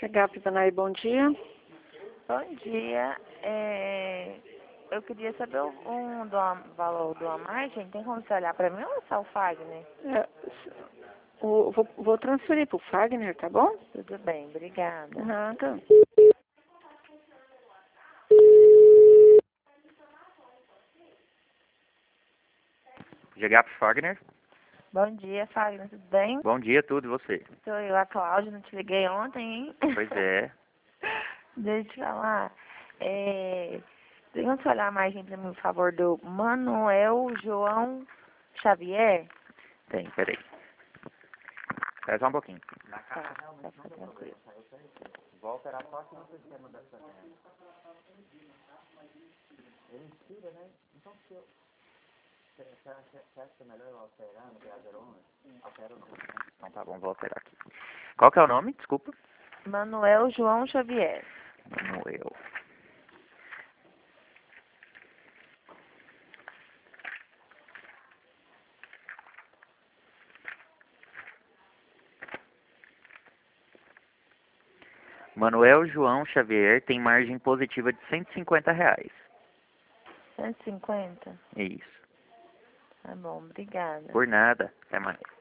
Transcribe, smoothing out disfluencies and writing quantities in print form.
Chegar para Ivanaí, bom dia. Bom dia. Eu queria saber valor de uma margem. Tem como você olhar para mim ou é só o Fagner? Vou transferir para o Fagner, tá bom? Tudo bem, obrigada. Nada. Jegap Fagner. Bom dia, Fagner, tudo bem? Bom dia, tudo, e você? Sou eu, a Cláudia, não te liguei ontem, hein? Pois é. Deixa eu te falar. Tem como você olhar a margem para mim, por favor, do Manuel João Xavier? Tem, peraí. Espera só um pouquinho. Tá, fica tranquilo. Vou alterar só aqui no sistema da sua. Ele inspira, né? Então, se eu... Você acha melhor eu alterar no BA01? Altera o nome. Então tá bom, vou alterar aqui. Qual que é o nome? Desculpa. Manuel João Xavier. Manuel. Manuel João Xavier tem margem positiva de R$ 150. 150? Isso. Tá bom, obrigada. Por nada. Até mais.